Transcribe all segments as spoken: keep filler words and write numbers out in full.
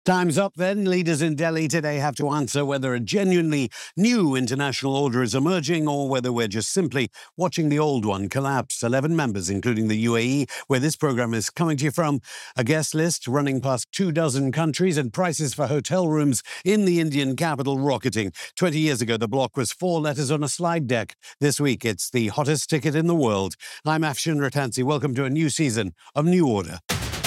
Time's up then. Leaders in Delhi today have to answer whether a genuinely new international order is emerging or whether we're just simply watching the old one collapse. eleven members, including the U A E, where this program is coming to you from, a guest list running past two dozen countries and prices for hotel rooms in the Indian capital rocketing. twenty years ago, the bloc was four letters on a slide deck. This week, it's the hottest ticket in the world. I'm Afshin Rattansi. Welcome to a new season of New Order.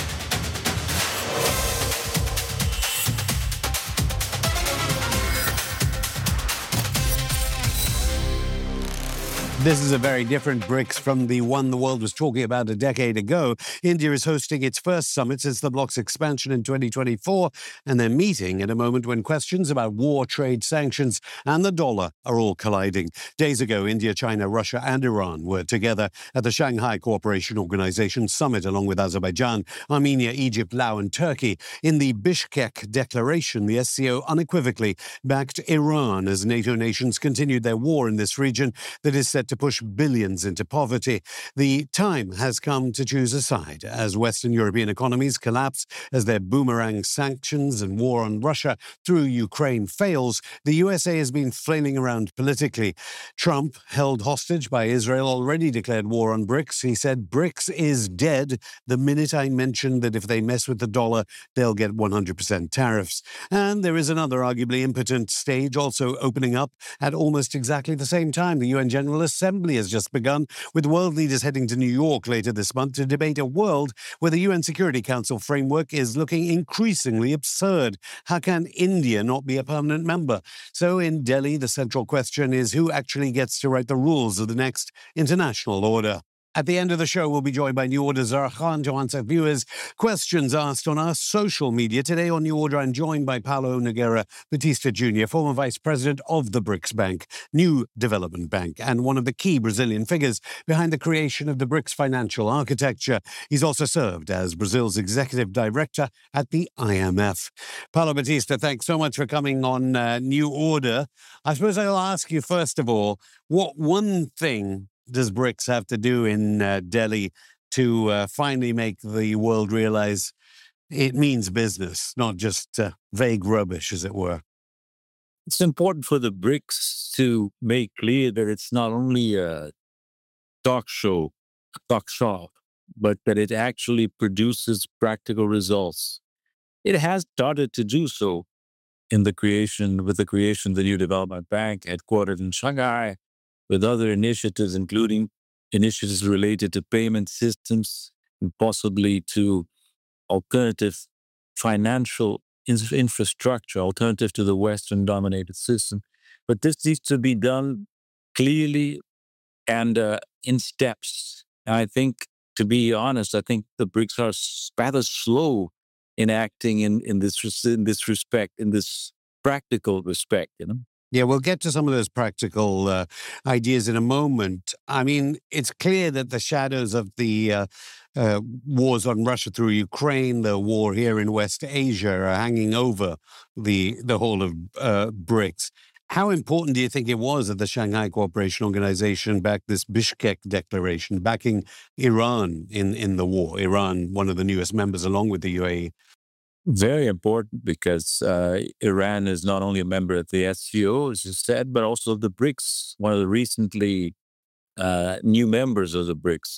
This is a very different BRICS from the one the world was talking about a decade ago. India is hosting its first summit since the bloc's expansion in twenty twenty-four, and they're meeting at a moment when questions about war, trade, sanctions, and the dollar are all colliding. Days ago, India, China, Russia, and Iran were together at the Shanghai Cooperation Organization summit, along with Azerbaijan, Armenia, Egypt, Laos, and Turkey. In the Bishkek Declaration, the S C O unequivocally backed Iran as NATO nations continued their war in this region that is set to push billions into poverty. The time has come to choose a side as Western European economies collapse, as their boomerang sanctions and war on Russia through Ukraine fails. The U S A has been flailing around politically. Trump, held hostage by Israel, already declared war on BRICS. He said BRICS is dead the minute I mentioned that if they mess with the dollar, they'll get one hundred percent tariffs. And there is another arguably impotent stage also opening up at almost exactly the same time. The U N General Assembly has just begun, with world leaders heading to New York later this month to debate a world where the U N Security Council framework is looking increasingly absurd. How can India not be a permanent member? So in Delhi, the central question is who actually gets to write the rules of the next international order. At the end of the show, we'll be joined by New Order's Zara Khan to answer viewers' questions asked on our social media. Today on New Order, I'm joined by Paulo Nogueira Batista Junior, former vice president of the BRICS Bank, New Development Bank, and one of the key Brazilian figures behind the creation of the BRICS financial architecture. He's also served as Brazil's executive director at the I M F. Paulo Batista, thanks so much for coming on uh, New Order. I suppose I'll ask you, first of all, what one thing does BRICS have to do in uh, Delhi to uh, finally make the world realize it means business, not just uh, vague rubbish, as it were? It's important for the BRICS to make clear that it's not only a talk show, a talk shop, but that it actually produces practical results. It has started to do so in the creation, with the creation of the New Development Bank, headquartered in Shanghai, with other initiatives, including initiatives related to payment systems and possibly to alternative financial in- infrastructure, alternative to the Western-dominated system. But this needs to be done clearly and uh, in steps. And I think, to be honest, I think the BRICS are rather slow in acting in, in, this, in this respect, in this practical respect, you know? Yeah, we'll get to some of those practical uh, ideas in a moment. I mean, it's clear that the shadows of the uh, uh, wars on Russia through Ukraine, the war here in West Asia, are hanging over the the whole of uh, BRICS. How important do you think it was that the Shanghai Cooperation Organization backed this Bishkek Declaration, backing Iran in, in the war? Iran, one of the newest members, along with the U A E. Very important, because uh, Iran is not only a member of the S C O, as you said, but also of the BRICS, one of the recently uh, new members of the BRICS.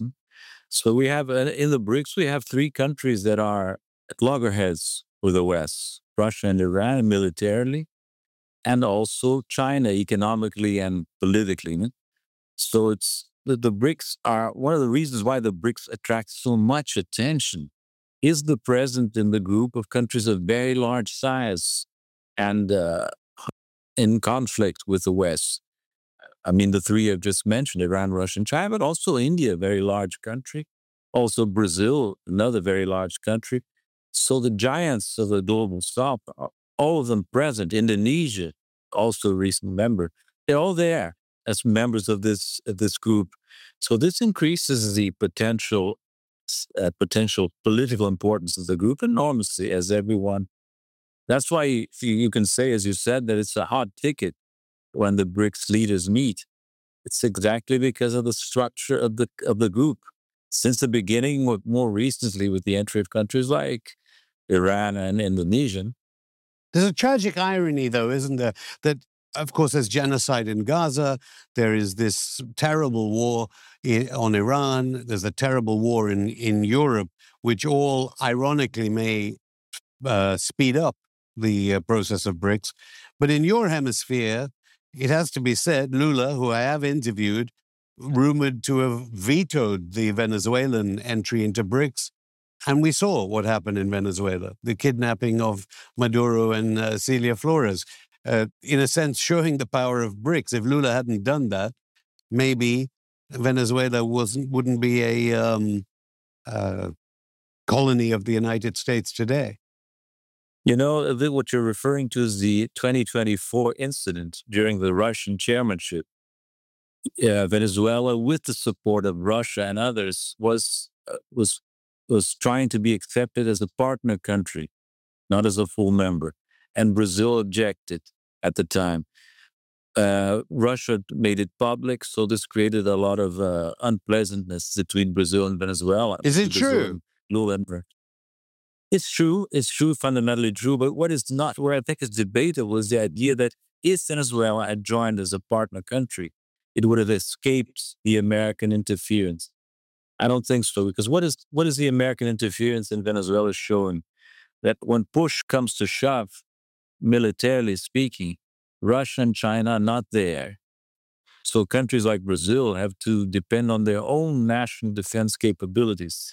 So we have, uh, in the BRICS, we have three countries that are at loggerheads with the West: Russia and Iran militarily, and also China economically and politically. So it's the, the BRICS are one of the reasons why the BRICS attract so much attention is the presence in the group of countries of very large size and uh, in conflict with the West. I mean, the three I've just mentioned, Iran, Russia, and China, but also India, a very large country. Also Brazil, another very large country. So the giants of the global south, all of them present. Indonesia, also a recent member. They're all there as members of this, of this group. So this increases the potential Uh, potential political importance of the group enormously, as everyone. That's why you, you can say, as you said, that it's a hot ticket when the BRICS leaders meet. It's exactly because of the structure of the of the group. Since the beginning, with more recently with the entry of countries like Iran and Indonesia, There's a tragic irony, though, isn't there? That, of course, there's genocide in Gaza. There is this terrible war in, on Iran. There's a terrible war in, in Europe, which all, ironically, may uh, speed up the uh, process of BRICS. But in your hemisphere, it has to be said, Lula, who I have interviewed, rumored to have vetoed the Venezuelan entry into BRICS. And we saw what happened in Venezuela, the kidnapping of Maduro and uh, Celia Flores, uh, in a sense showing the power of BRICS. If Lula hadn't done that, maybe Venezuela wasn't, wouldn't be a um, uh, colony of the United States today. You know, what you're referring to is the twenty twenty-four incident during the Russian chairmanship. Yeah, Venezuela, with the support of Russia and others, was uh, was was trying to be accepted as a partner country, not as a full member. And Brazil objected at the time. Uh, Russia made it public, so this created a lot of uh, unpleasantness between Brazil and Venezuela. Is it Brazil true? and Lula and Russia. It's true. It's true, fundamentally true. But what is not, where I think is debatable, is the idea that if Venezuela had joined as a partner country, it would have escaped the American interference. I don't think so, because what is what is the American interference in Venezuela showing? That when push comes to shove, militarily speaking, Russia and China are not there. So countries like Brazil have to depend on their own national defense capabilities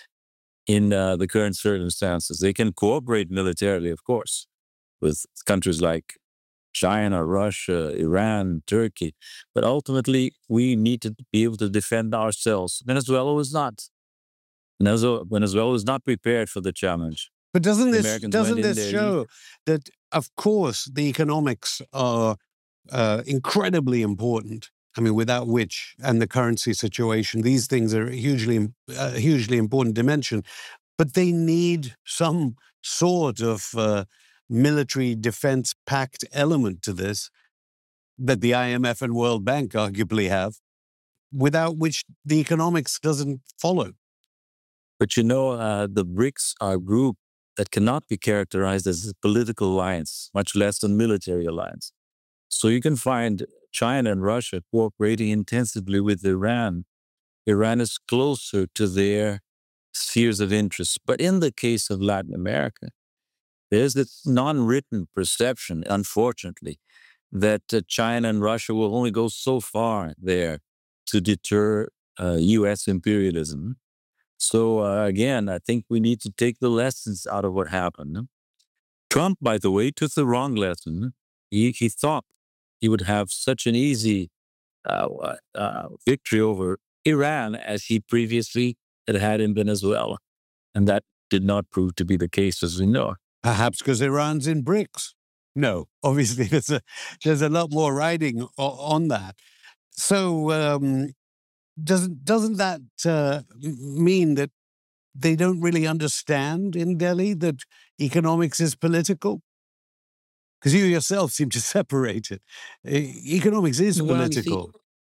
in uh, the current circumstances. They can cooperate militarily, of course, with countries like China, Russia, Iran, Turkey. But ultimately, we need to be able to defend ourselves. Venezuela was not. Venezuela, Venezuela was not prepared for the challenge. But doesn't The this Americans doesn't went in this there show that, of course, the economics are uh, incredibly important? I mean, without which, and the currency situation, these things are hugely, uh, hugely important dimension. But they need some sort of uh, military defense pact element to this that the I M F and World Bank arguably have, without which the economics doesn't follow. But you know, uh, the BRICS are a group that cannot be characterized as a political alliance, much less a military alliance. So you can find China and Russia cooperating intensively with Iran. Iran is closer to their spheres of interest. But in the case of Latin America, there's this non-written perception, unfortunately, that uh, China and Russia will only go so far there to deter uh, U S imperialism. So uh, again, I think we need to take the lessons out of what happened. Trump, by the way, took the wrong lesson. He, he thought he would have such an easy uh, uh, victory over Iran as he previously had had in Venezuela. And that did not prove to be the case, as we know. Perhaps because Iran's in BRICS. No, obviously there's a, there's a lot more riding o- on that. So um, doesn't, doesn't that uh, mean that they don't really understand in Delhi that economics is political? Because you yourself seem to separate it. E- Economics is Well, you see, political.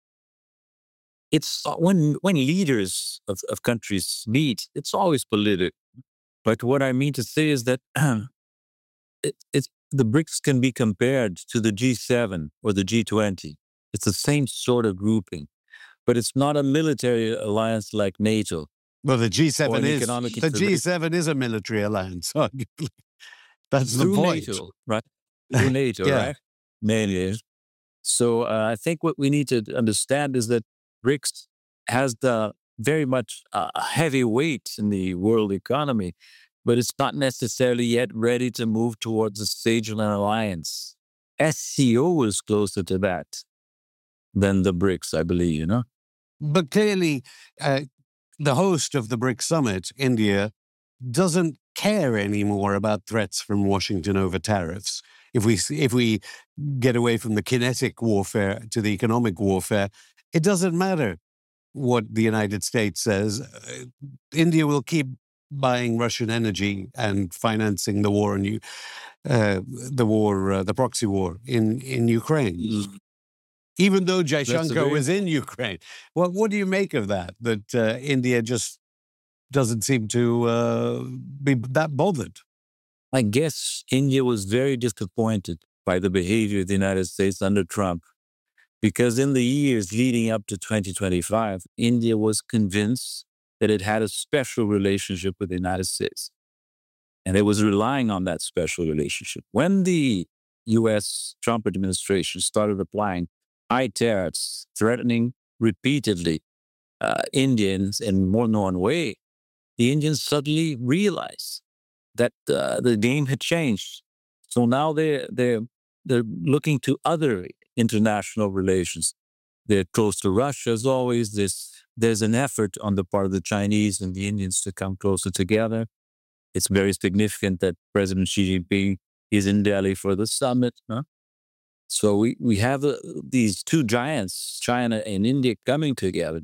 it's uh, when when leaders of, of countries meet, it's always political. But what I mean to say is that it, it's the BRICS can be compared to the G seven or the G twenty. It's the same sort of grouping, but it's not a military alliance like NATO. Well, the G Or seven an is economic the integration. G seven is a military alliance, arguably. That's the Through point. NATO, right? Through NATO, Yeah. right? Mainly. So uh, I think what we need to understand is that BRICS has the very much uh, heavy weight in the world economy, but it's not necessarily yet ready to move towards the stage of an alliance. S C O is closer to that than the BRICS, I believe, you know? But clearly, uh, the host of the BRICS summit, India, doesn't care anymore about threats from Washington over tariffs. If we s- if we get away from the kinetic warfare to the economic warfare, it doesn't matter what the United States says. Uh, India will keep buying Russian energy and financing the war in U- uh, the war, uh, the proxy war in in Ukraine. Even though That's a Jaishankar very was in Ukraine. Well, what do you make of that? That uh, India just doesn't seem to uh, be that bothered. I guess India was very disappointed by the behavior of the United States under Trump, because in the years leading up to twenty twenty-five, India was convinced that it had a special relationship with the United States. And it was relying on that special relationship. When the U S Trump administration started applying high tariffs, threatening repeatedly uh, Indians in more than one way, the Indians suddenly realized that uh, the game had changed. So now they're, they're, they're looking to other international relations. They're close to Russia as always. There's, there's an effort on the part of the Chinese and the Indians to come closer together. It's very significant that President Xi Jinping is in Delhi for the summit. Huh? So we, we have uh, these two giants, China and India, coming together.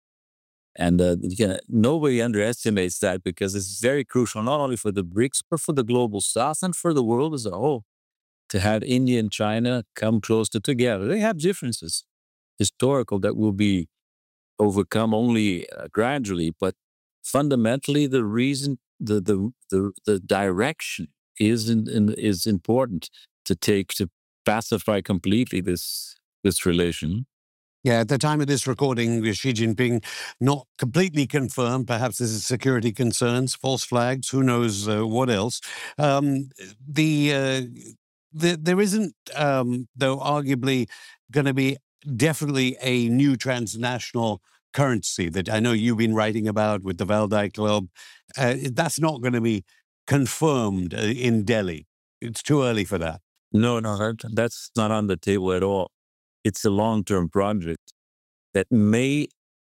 And uh, you know, nobody underestimates that, because it's very crucial, not only for the BRICS, but for the global South and for the world as a whole, to have India and China come closer together. They have differences, historical, that will be overcome only uh, gradually, but fundamentally the reason, the the the, the direction is in, in, is important to take to pacify completely this this relation. Yeah, at the time of this recording, Xi Jinping not completely confirmed. Perhaps there's security concerns, false flags, who knows uh, what else. Um, the, uh, the there isn't, um, though, arguably going to be definitely a new transnational currency that I know you've been writing about with the Valdai Club. Uh, that's not going to be confirmed uh, in Delhi. It's too early for that. No, no, that, that's not on the table at all. It's a long-term project that may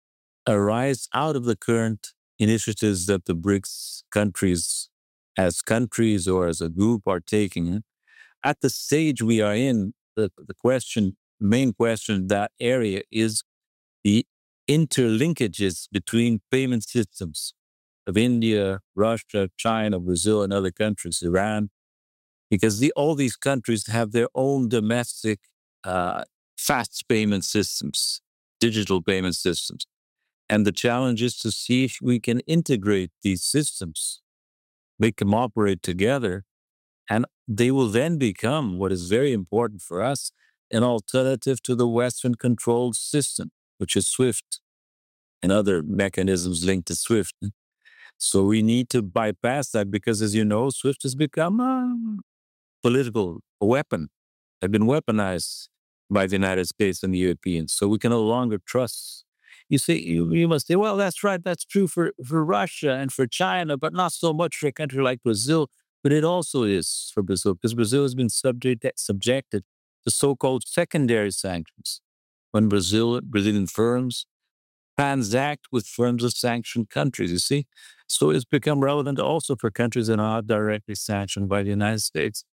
arise out of the current initiatives that the BRICS countries, as countries or as a group, are taking. At the stage we are in, the, the question, main question in that area is the interlinkages between payment systems of India, Russia, China, Brazil, and other countries, Iran, because the, all these countries have their own domestic uh, fast payment systems, digital payment systems. And the challenge is to see if we can integrate these systems, make them operate together, and they will then become, what is very important for us, an alternative to the Western controlled system, which is SWIFT and other mechanisms linked to SWIFT. So we need to bypass that, because, as you know, SWIFT has become a political weapon, have been weaponized by the United States and the Europeans. So we can no longer trust. You say, you, you must say, well, that's right, that's true for, for Russia and for China, but not so much for a country like Brazil. But it also is for Brazil, because Brazil has been subject, subjected to so-called secondary sanctions. When Brazil, Brazilian firms transact with firms of sanctioned countries, you see? So it's become relevant also for countries that are not directly sanctioned by the United States.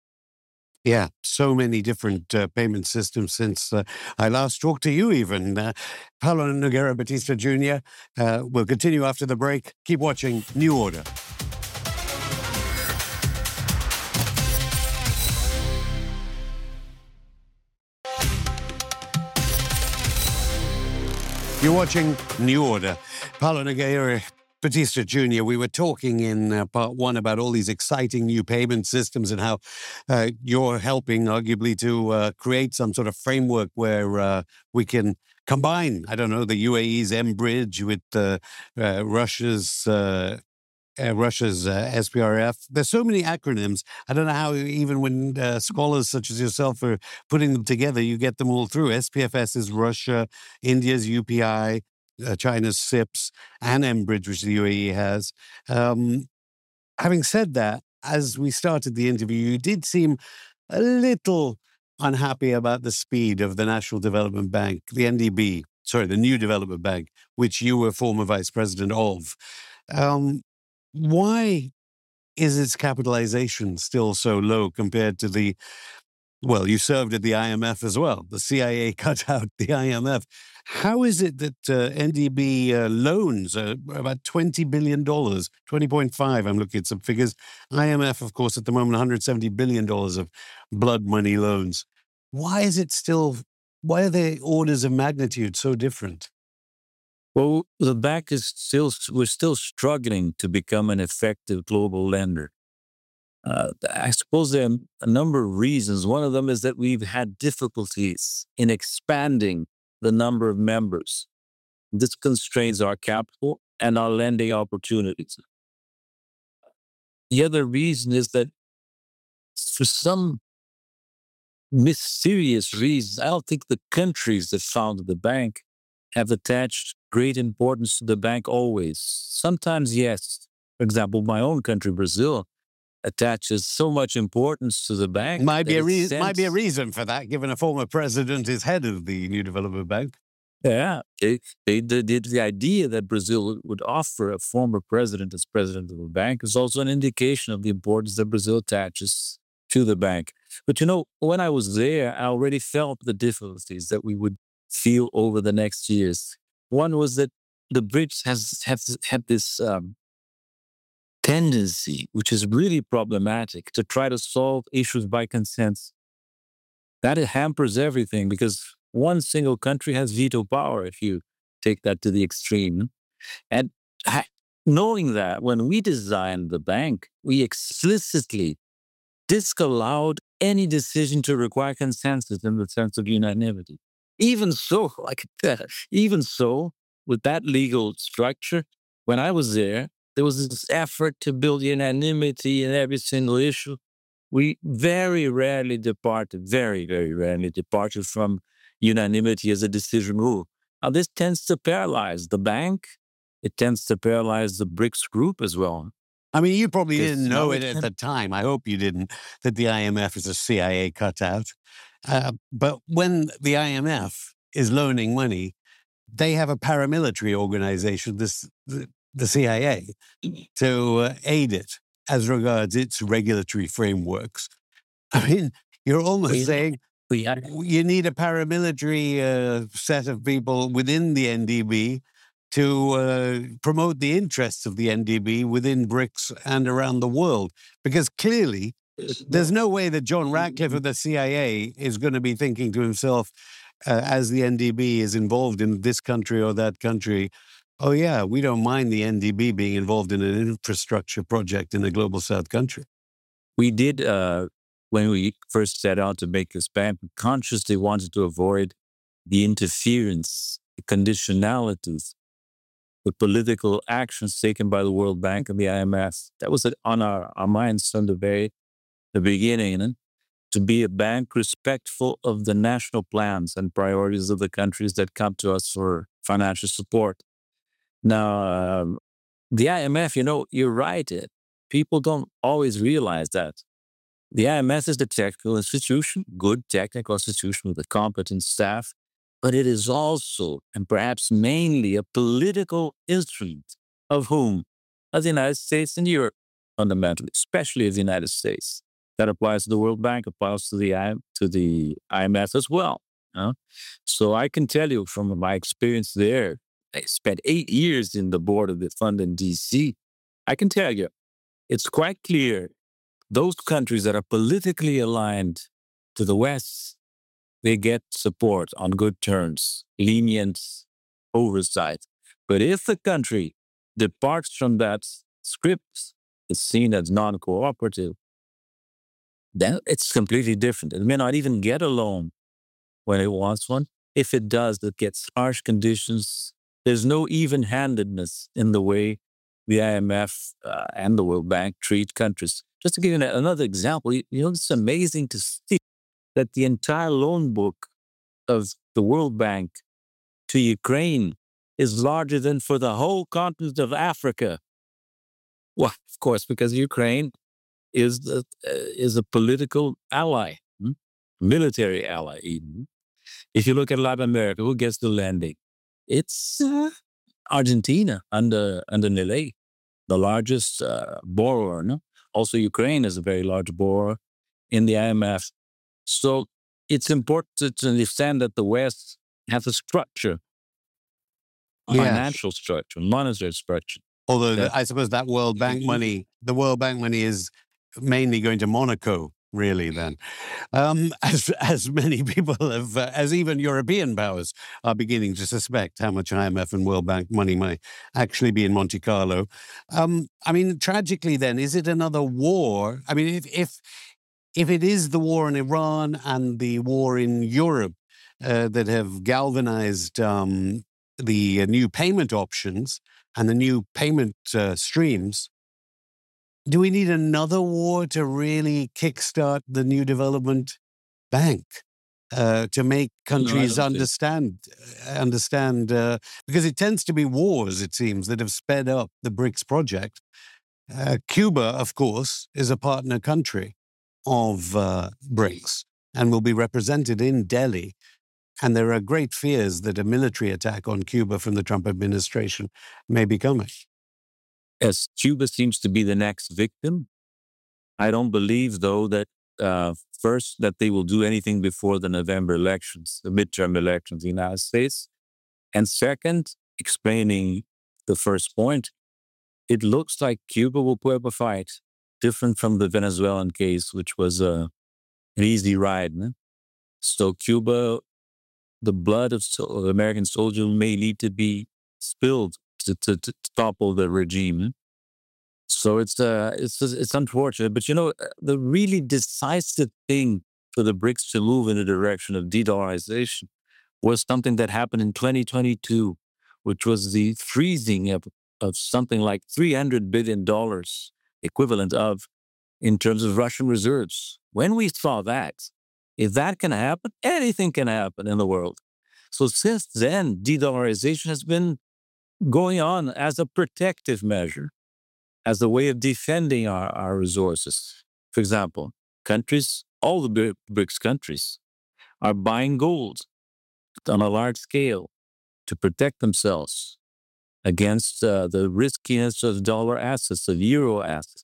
Yeah, so many different uh, payment systems since uh, I last talked to you even. Uh, Paulo Nogueira Batista Junior Uh, we'll continue after the break. Keep watching New Order. You're watching New Order. Paulo Nogueira Batista Junior We were talking in uh, part one about all these exciting new payment systems and how uh, you're helping, arguably, to uh, create some sort of framework where uh, we can combine, I don't know, the U A E's mBridge with uh, uh, Russia's uh, uh, Russia's uh, S P R F. There's so many acronyms. I don't know how, even when uh, scholars such as yourself are putting them together, you get them all through. S P F S is Russia, India's U P I, uh, China's S I P S, and mBridge, which the U A E has. Um, having said that, as we started the interview, you did seem a little unhappy about the speed of the National Development Bank, the N D B, sorry, the New Development Bank, which you were former vice president of. Um, why is its capitalization still so low compared to the, well, you served at the I M F as well. The C I A cut out the I M F. How is it that uh, N D B uh, loans are about twenty billion dollars, twenty point five, I'm looking at some figures. I M F, of course, at the moment, one hundred seventy billion dollars of blood money loans. Why is it still, why are the orders of magnitude so different? Well, the bank is still, we're still struggling to become an effective global lender. Uh, I suppose there are a number of reasons. One of them is that we've had difficulties in expanding the number of members. This constrains our capital and our lending opportunities. The other reason is that for some mysterious reasons, I don't think the countries that founded the bank have attached great importance to the bank always. Sometimes, yes. For example, my own country, Brazil, attaches so much importance to the bank. Might be that a it re- sends- might be a reason for that, given a former president is head of the New Development Bank. Yeah, they, they, they did the idea that Brazil would offer a former president as president of the bank is also an indication of the importance that Brazil attaches to the bank. But you know, when I was there, I already felt the difficulties that we would feel over the next years. One was that the bridge has have had this um, tendency, which is really problematic, to try to solve issues by consensus. That it hampers everything because one single country has veto power if you take that to the extreme. And ha- knowing that, when we designed the bank, we explicitly disallowed any decision to require consensus in the sense of unanimity. Even so, like even so, with that legal structure, when I was there, there was this effort to build unanimity in every single issue. We very rarely departed, very, very rarely departed from unanimity as a decision rule. Now, this tends to paralyze the bank. It tends to paralyze the BRICS group as well. I mean, you probably Because didn't know now it it at can- the time. I hope you didn't, that the I M F is a C I A cutout. Uh, but when the I M F is loaning money, they have a paramilitary organization, this the, the C I A, to uh, aid it as regards its regulatory frameworks. I mean, you're almost We- saying we are- you need a paramilitary uh, set of people within the N D B to uh, promote the interests of the N D B within BRICS and around the world. Because clearly, there's no way that John Ratcliffe of the C I A is going to be thinking to himself, uh, as the N D B is involved in this country or that country, oh, yeah, we don't mind the N D B being involved in an infrastructure project in a global South country. We did, uh, when we first set out to make this bank, we consciously wanted to avoid the interference, the conditionalities, the political actions taken by the World Bank and the I M F. That was on our, our minds from the very the beginning, and to be a bank respectful of the national plans and priorities of the countries that come to us for financial support. Now, um, the I M F, you know, you're right. It, people don't always realize that. The I M F is the technical institution, good technical institution with a competent staff, but it is also, and perhaps mainly, a political instrument of whom? Of the United States and Europe, fundamentally, especially of the United States. That applies to the World Bank, applies to the I M, to the I M F as well. huh? So I can tell you from my experience there, I spent eight years in the board of the fund in D C. I can tell you, it's quite clear those countries that are politically aligned to the West, they get support on good terms, lenient oversight. But if the country departs from that script, is seen as non-cooperative, then it's completely different. It may not even get a loan when it wants one. If it does, it gets harsh conditions. There's no even-handedness in the way the I M F uh, and the World Bank treat countries. Just to give you another example, you, you know, it's amazing to see that the entire loan book of the World Bank to Ukraine is larger than for the whole continent of Africa. Well, of course, because Ukraine is the, uh, is a political ally, hmm? military ally even. If you look at Latin America, who gets the lending? It's uh, Argentina under under Milei, the largest uh, borrower. No? Also, Ukraine is a very large borrower in the I M F. So it's important to understand that the West has a structure, Yeah. financial structure, monetary structure. Although the, Yeah. I suppose that World Bank money, the World Bank money is mainly going to Monaco really, then. Um, as, as many people have, uh, as even European powers are beginning to suspect how much I M F and World Bank money might actually be in Monte Carlo. Um, I mean, tragically, then, is it another war? I mean, if, if, if it is the war in Iran and the war in Europe uh, that have galvanized um, the uh, new payment options and the new payment uh, streams, do we need another war to really kickstart the new development bank uh, to make countries don't think- understand uh, understand uh, because it tends to be wars, it seems, that have sped up the BRICS project. Uh, Cuba, of course, is a partner country of uh, BRICS and will be represented in Delhi. And there are great fears that a military attack on Cuba from the Trump administration may be coming. As Cuba seems to be the next victim, I don't believe, though, that uh, first, that they will do anything before the November elections, the midterm elections in the United States. And second, explaining the first point, it looks like Cuba will put up a fight, different from the Venezuelan case, which was uh, an easy ride. No? So Cuba, the blood of, so- of American soldiers may need to be spilled to, to, to topple the regime. So it's uh, it's it's unfortunate, but you know, uh, the really decisive thing for the BRICS to move in the direction of de-dollarization was something that happened in twenty twenty-two, which was the freezing of, of something like three hundred billion dollars equivalent of in terms of Russian reserves. When we saw that, if that can happen, anything can happen in the world. So since then, de-dollarization has been going on as a protective measure, as a way of defending our, our resources. For example, countries, all the B- BRICS countries, are buying gold on a large scale to protect themselves against uh, the riskiness of dollar assets, of euro assets.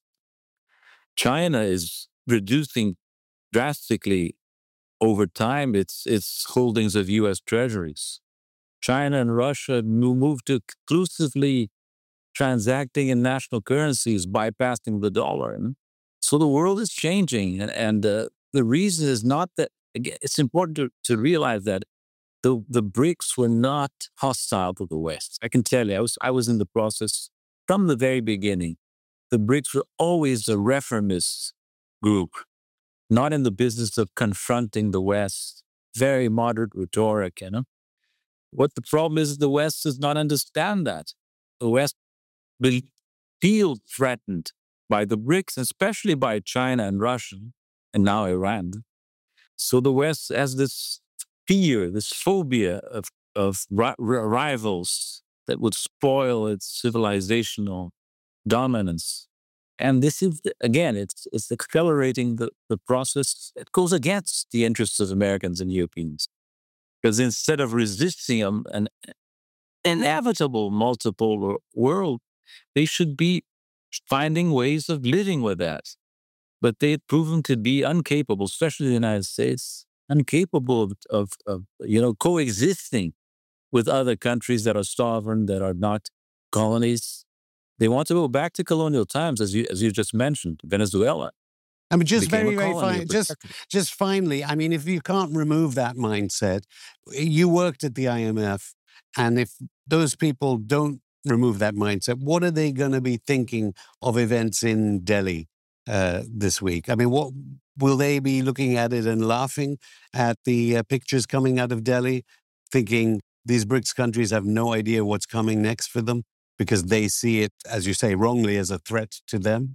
China is reducing drastically over time its, its holdings of U S treasuries. China and Russia mo- moved to exclusively transacting in national currencies, bypassing the dollar. So the world is changing. And, and uh, the reason is not that, again, it's important to, to realize that the, the BRICS were not hostile to the West. I can tell you, I was, I was in the process from the very beginning. The BRICS were always a reformist group, not in the business of confronting the West. Very moderate rhetoric, you know. What the problem is, the West does not understand that. The West will feel threatened by the BRICS, especially by China and Russia, and now Iran. So the West has this fear, this phobia of, of ri- rivals that would spoil its civilizational dominance. And this is, again, it's, it's accelerating the, the process. It goes against the interests of Americans and Europeans. Because instead of resisting um, an inevitable multipolar world, they should be finding ways of living with that. But they've proven to be incapable, especially the United States, incapable of, of, of you know, coexisting with other countries that are sovereign, that are not colonies. They want to go back to colonial times, as you as you just mentioned, Venezuela. I mean, just became a very, very colony fine. of Just, protected. just finally, I mean, if you can't remove that mindset, you worked at the I M F, and if those people don't remove that mindset, what are they going to be thinking of events in Delhi uh, this week? I mean, what will they be looking at it and laughing at the uh, pictures coming out of Delhi, thinking these BRICS countries have no idea what's coming next for them because they see it, as you say, wrongly as a threat to them?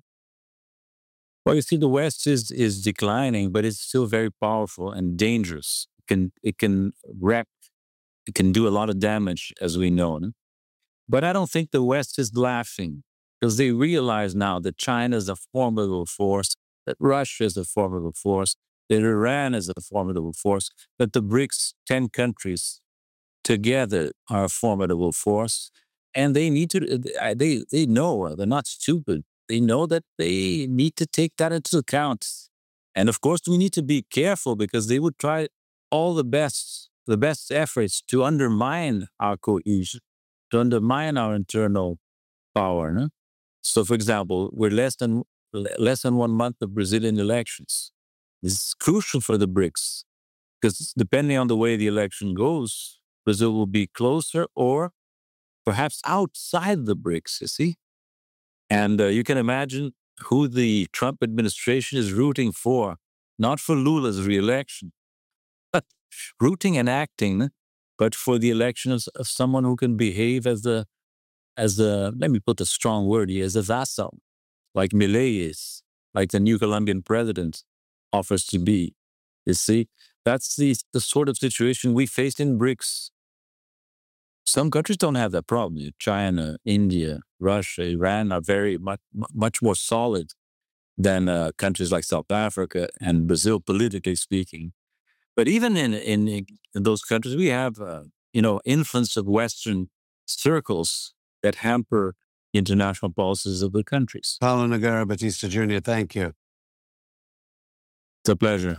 Well, you see, the West is is declining, but it's still very powerful and dangerous. It can it can wreck, it can do a lot of damage, as we know. no? But I don't think the West is laughing because they realize now that China is a formidable force, that Russia is a formidable force, that Iran is a formidable force, that the BRICS ten countries together are a formidable force, and they need to. uh, They they know they're not stupid. They know that they need to take that into account, and of course we need to be careful because they would try all the best the best efforts to undermine our cohesion, to undermine our internal power. No? So, for example, we're less than le- less than one month of Brazilian elections. is crucial for the BRICS because depending on the way the election goes, Brazil will be closer or perhaps outside the BRICS, you see? And uh, you can imagine who the Trump administration is rooting for, not for Lula's reelection, but rooting and acting, but for the election of, of someone who can behave as a, as a, let me put a strong word here, as a vassal, like Milei is, like the new Colombian president offers to be. You see, that's the, the sort of situation we faced in BRICS. Some countries don't have that problem. China, India, Russia, Iran are very much, much more solid than uh, countries like South Africa and Brazil, politically speaking. But even in in, in those countries, we have uh, you know influence of Western circles that hamper international policies of the countries. Paulo Nogueira Batista Junior, thank you. It's a pleasure.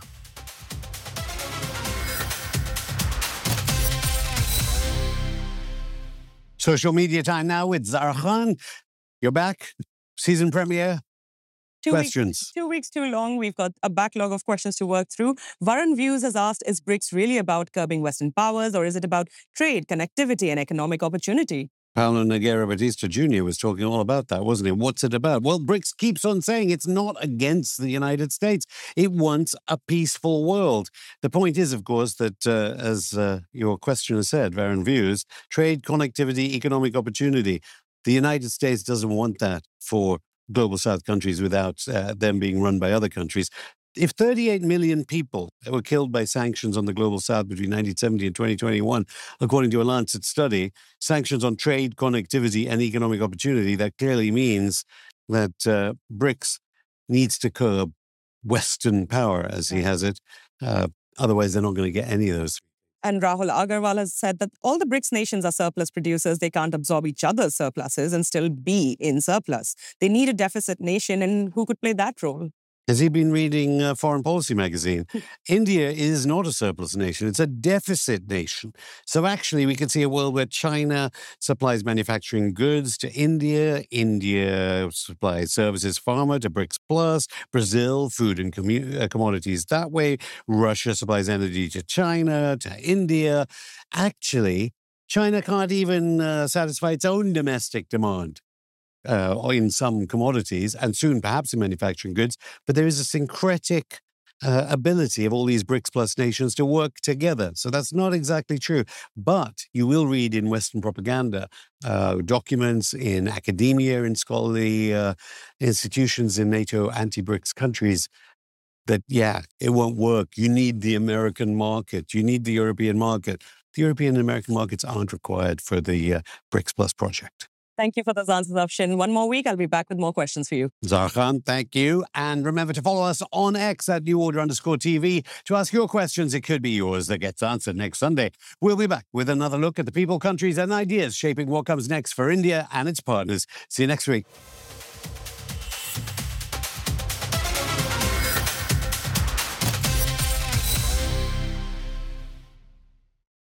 Social media time now with Zahra Khan. You're back. Season premiere. Two Questions. Weeks, two weeks too long. We've got a backlog of questions to work through. Varun Views has asked, is BRICS really about curbing Western powers or is it about trade, connectivity and economic opportunity? Paulo Nogueira Batista Junior was talking all about that, wasn't he? What's it about? Well, BRICS keeps on saying it's not against the United States. It wants a peaceful world. The point is, of course, that uh, as uh, your questioner said, Varun Views, trade, connectivity, economic opportunity. The United States doesn't want that for global South countries without uh, them being run by other countries. If thirty-eight million people were killed by sanctions on the global South between nineteen seventy and twenty twenty-one, according to a Lancet study, sanctions on trade, connectivity, and economic opportunity, that clearly means that uh, BRICS needs to curb Western power, as he has it. Uh, otherwise, they're not going to get any of those. And Rahul Agarwal has said that all the BRICS nations are surplus producers. They can't absorb each other's surpluses and still be in surplus. They need a deficit nation, and who could play that role? Has he been reading uh, Foreign Policy magazine? India is not a surplus nation. It's a deficit nation. So actually, we could see a world where China supplies manufacturing goods to India. India supplies services, pharma to BRICS Plus. Brazil, food and commu- uh, commodities that way. Russia supplies energy to China, to India. Actually, China can't even uh, satisfy its own domestic demand. Uh, or in some commodities, and soon perhaps in manufacturing goods, but there is a syncretic uh, ability of all these BRICS Plus nations to work together. So that's not exactly true. But you will read in Western propaganda, uh, documents in academia, in scholarly uh, institutions in NATO anti-BRICS countries, that, yeah, it won't work. You need the American market. You need the European market. The European and American markets aren't required for the uh, BRICS Plus project. Thank you for those answers, Afshin. One more week, I'll be back with more questions for you. Zahra Khan, thank you. And remember to follow us on X at New Order underscore T V to ask your questions. It could be yours that gets answered next Sunday. We'll be back with another look at the people, countries, and ideas shaping what comes next for India and its partners. See you next week.